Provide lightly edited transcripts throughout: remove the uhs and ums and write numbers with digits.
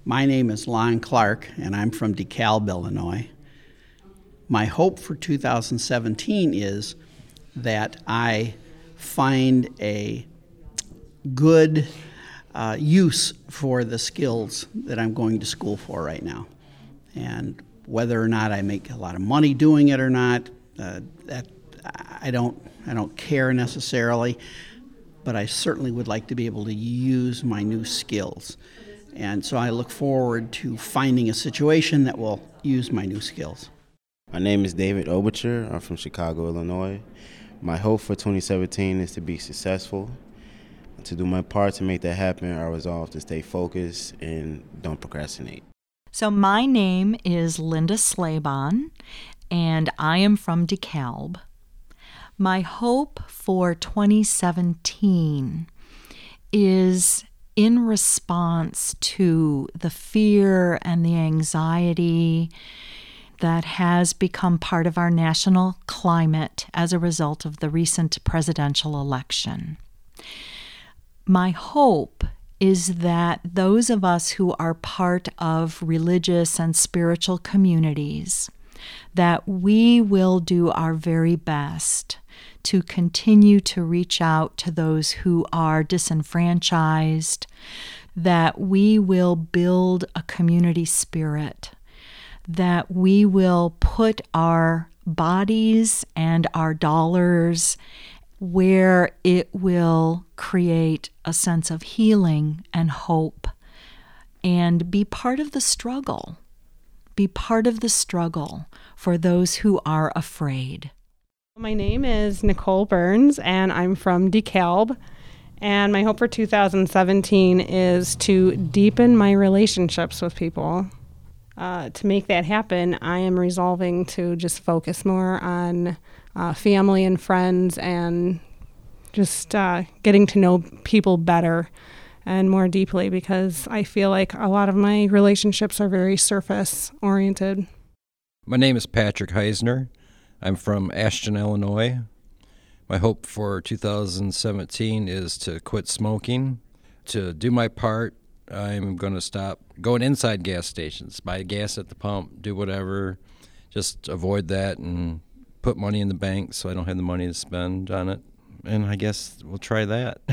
My name is Lon Clark, and I'm from DeKalb, Illinois. My hope for 2017 is that I find a good use for the skills that I'm going to school for right now. And whether or not I make a lot of money doing it or not, that I don't care necessarily, but I certainly would like to be able to use my new skills. And so I look forward to finding a situation that will use my new skills. My name is David Oberture. I'm from Chicago, Illinois. My hope for 2017 is to be successful. To do my part to make that happen, I resolve to stay focused and don't procrastinate. So my name is Linda Slaban, and I am from DeKalb. My hope for 2017 is in response to the fear and the anxiety that has become part of our national climate as a result of the recent presidential election. My hope is that those of us who are part of religious and spiritual communities, that we will do our very best to continue to reach out to those who are disenfranchised, that we will build a community spirit, that we will put our bodies and our dollars where it will create a sense of healing and hope, and be part of the struggle. Be part of the struggle for those who are afraid. My name is Nicole Burns, and I'm from DeKalb. And my hope for 2017 is to deepen my relationships with people. To make that happen, I am resolving to just focus more on family and friends and just getting to know people better and more deeply, because I feel like a lot of my relationships are very surface-oriented. My name is Patrick Heisner. I'm from Ashton, Illinois. My hope for 2017 is to quit smoking. To do my part, I'm going to stop going inside gas stations, buy gas at the pump, do whatever, just avoid that and put money in the bank so I don't have the money to spend on it. And I guess we'll try that.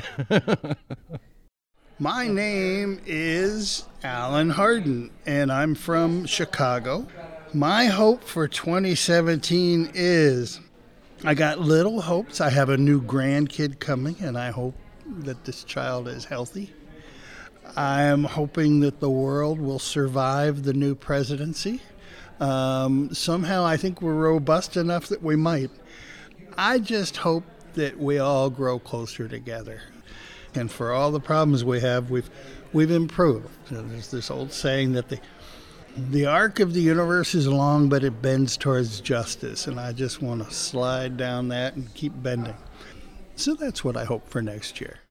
My name is Alan Harden, and I'm from Chicago. My hope for 2017 is, I got little hopes. I have a new grandkid coming, and I hope that this child is healthy. I am hoping that the world will survive the new presidency. Somehow I think we're robust enough that we might. I just hope that we all grow closer together. And for all the problems we have, we've improved. There's this old saying that the arc of the universe is long, but it bends towards justice. And I just want to slide down that and keep bending. So that's what I hope for next year.